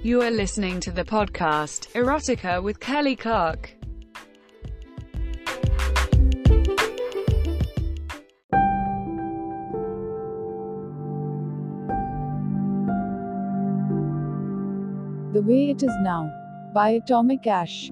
You are listening to the podcast, Erotica with Kelly Clark. The Way It Is Now, by Atomic Ash.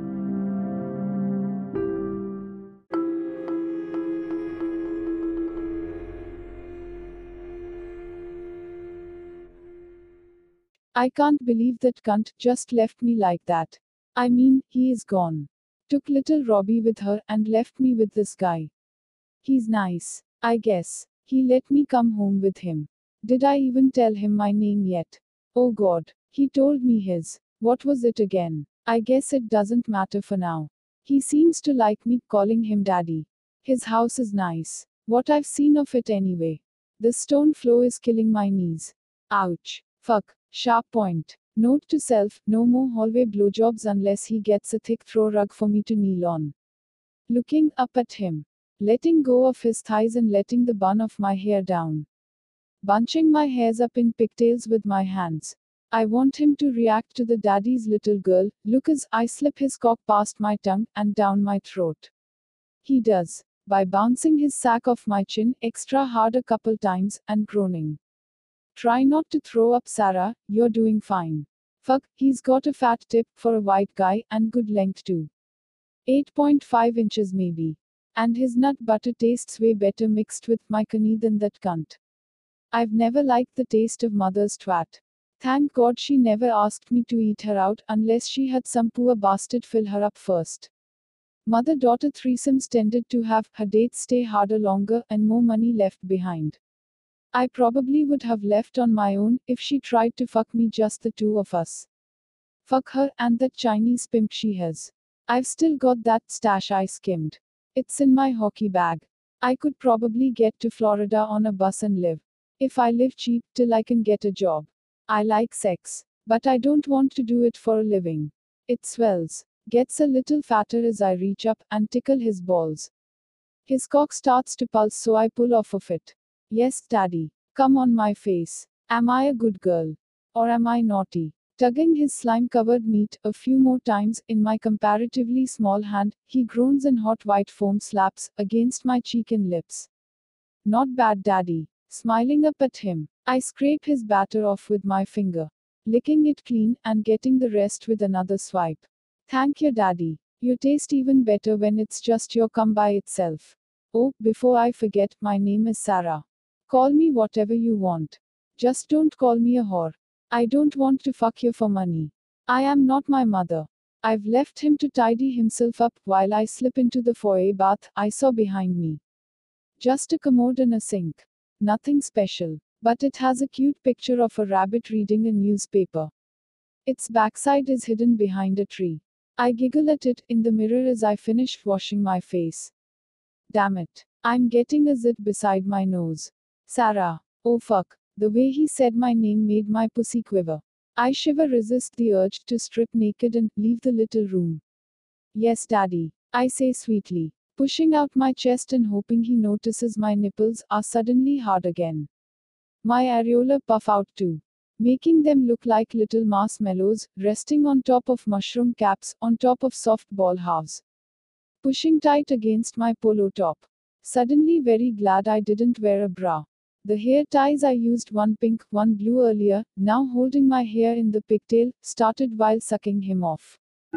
I can't believe that cunt just left me like that. I mean, he is gone. Took little Robbie with her and left me with this guy. He's nice, I guess. He let me come home with him. Did I even tell him my name yet? Oh God, he told me his. What was it again? I guess it doesn't matter for now. He seems to like me calling him daddy. His house is nice. What I've seen of it anyway. The stone floor is killing my knees. Ouch. Fuck. Sharp point. Note to self, no more hallway blowjobs unless he gets a thick throw rug for me to kneel on. Looking up at him. Letting go of his thighs and letting the bun of my hair down. Bunching my hairs up in pigtails with my hands. I want him to react to the daddy's little girl look as I slip his cock past my tongue and down my throat. He does. By bouncing his sack off my chin extra hard a couple times and groaning. Try not to throw up, Sarah, you're doing fine. Fuck, he's got a fat tip for a white guy and good length too. 8.5 inches maybe. And his nut butter tastes way better mixed with my coney than that cunt. I've never liked the taste of mother's twat. Thank God she never asked me to eat her out unless she had some poor bastard fill her up first. Mother-daughter threesomes tended to have her dates stay harder longer and more money left behind. I probably would have left on my own if she tried to fuck me, just the two of us. Fuck her and that Chinese pimp she has. I've still got that stash I skimmed. It's in my hockey bag. I could probably get to Florida on a bus and live. If I live cheap till I can get a job. I like sex. But I don't want to do it for a living. It swells. Gets a little fatter as I reach up and tickle his balls. His cock starts to pulse, so I pull off of it. Yes, daddy. Come on my face. Am I a good girl? Or am I naughty? Tugging his slime-covered meat a few more times in my comparatively small hand, he groans and hot white foam slaps against my cheek and lips. Not bad, daddy. Smiling up at him, I scrape his batter off with my finger. Licking it clean and getting the rest with another swipe. Thank you, daddy. You taste even better when it's just your cum by itself. Oh, before I forget, my name is Sarah. Call me whatever you want. Just don't call me a whore. I don't want to fuck you for money. I am not my mother. I've left him to tidy himself up while I slip into the foyer bath I saw behind me. Just a commode and a sink. Nothing special. But it has a cute picture of a rabbit reading a newspaper. Its backside is hidden behind a tree. I giggle at it in the mirror as I finish washing my face. Damn it. I'm getting a zit beside my nose. Sarah. Oh fuck. The way he said my name made my pussy quiver. I shiver, resist the urge to strip naked and leave the little room. Yes, daddy. I say sweetly, pushing out my chest and hoping he notices my nipples are suddenly hard again. My areola puff out too, making them look like little marshmallows resting on top of mushroom caps on top of soft ball halves. Pushing tight against my polo top. Suddenly very glad I didn't wear a bra. The hair ties I used, one pink, one blue earlier, now holding my hair in the pigtail, started while sucking him off.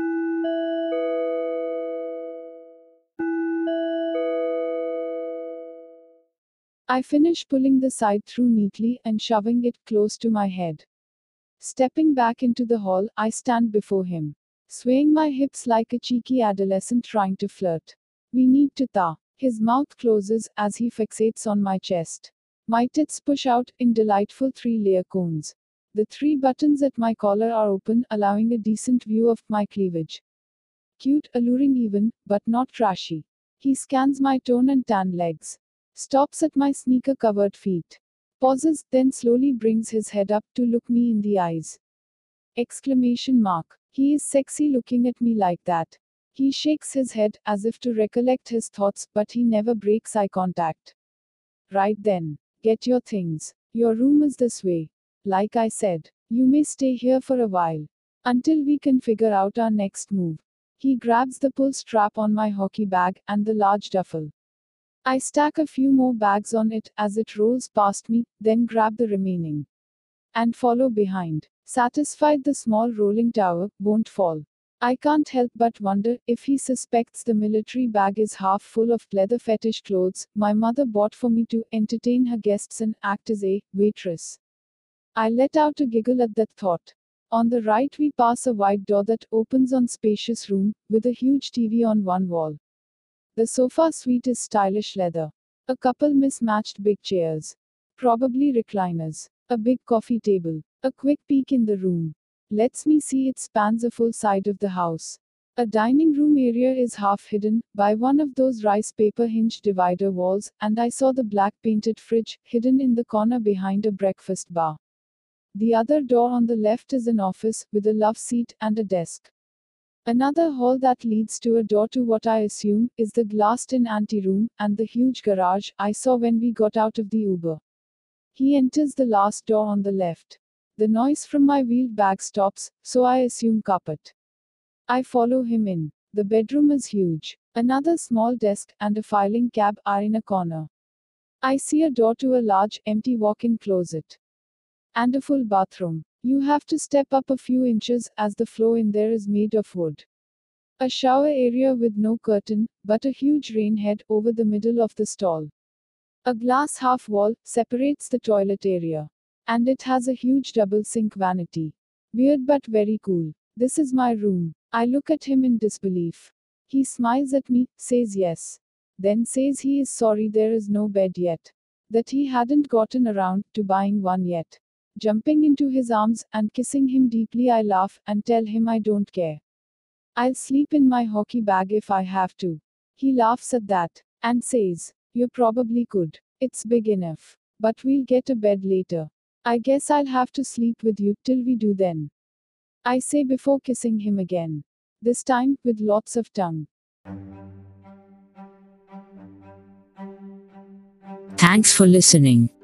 I finish pulling the side through neatly and shoving it close to my head. Stepping back into the hall, I stand before him. Swaying my hips like a cheeky adolescent trying to flirt. We need to thaw. His mouth closes as he fixates on my chest. My tits push out in delightful 3-layer cones. The 3 buttons at my collar are open, allowing a decent view of my cleavage. Cute, alluring even, but not trashy. He scans my toned and tan legs. Stops at my sneaker-covered feet. Pauses, then slowly brings his head up to look me in the eyes. Exclamation mark. He is sexy looking at me like that. He shakes his head as if to recollect his thoughts, but he never breaks eye contact. Right then. Get your things. Your room is this way. Like I said. You may stay here for a while. Until we can figure out our next move. He grabs the pull strap on my hockey bag and the large duffel. I stack a few more bags on it as it rolls past me, then grab the remaining. And follow behind. Satisfied the small rolling tower won't fall. I can't help but wonder if he suspects the military bag is half full of leather fetish clothes my mother bought for me to entertain her guests and act as a waitress. I let out a giggle at that thought. On the right, we pass a wide door that opens on spacious room with a huge TV on one wall. The sofa suite is stylish leather. A couple mismatched big chairs. Probably recliners. A big coffee table. A quick peek in the room lets me see it spans a full side of the house. A dining room area is half hidden by one of those rice paper hinge divider walls, and I saw the black painted fridge hidden in the corner behind a breakfast bar. The other door on the left is an office with a love seat and a desk. Another hall that leads to a door to what I assume is the glassed-in anteroom and the huge garage I saw when we got out of the Uber. He enters the last door on the left. The noise from my wheeled bag stops, so I assume carpet. I follow him in. The bedroom is huge. Another small desk and a filing cab are in a corner. I see a door to a large, empty walk-in closet. And a full bathroom. You have to step up a few inches as the floor in there is made of wood. A shower area with no curtain, but a huge rain head over the middle of the stall. A glass half wall separates the toilet area. And it has a huge double sink vanity. Weird but very cool. This is my room. I look at him in disbelief. He smiles at me, says yes. Then says he is sorry there is no bed yet. That he hadn't gotten around to buying one yet. Jumping into his arms and kissing him deeply, I laugh and tell him I don't care. I'll sleep in my hockey bag if I have to. He laughs at that and says, you probably could. It's big enough. But we'll get a bed later. I guess I'll have to sleep with you till we do then. I say before kissing him again. This time, with lots of tongue. Thanks for listening.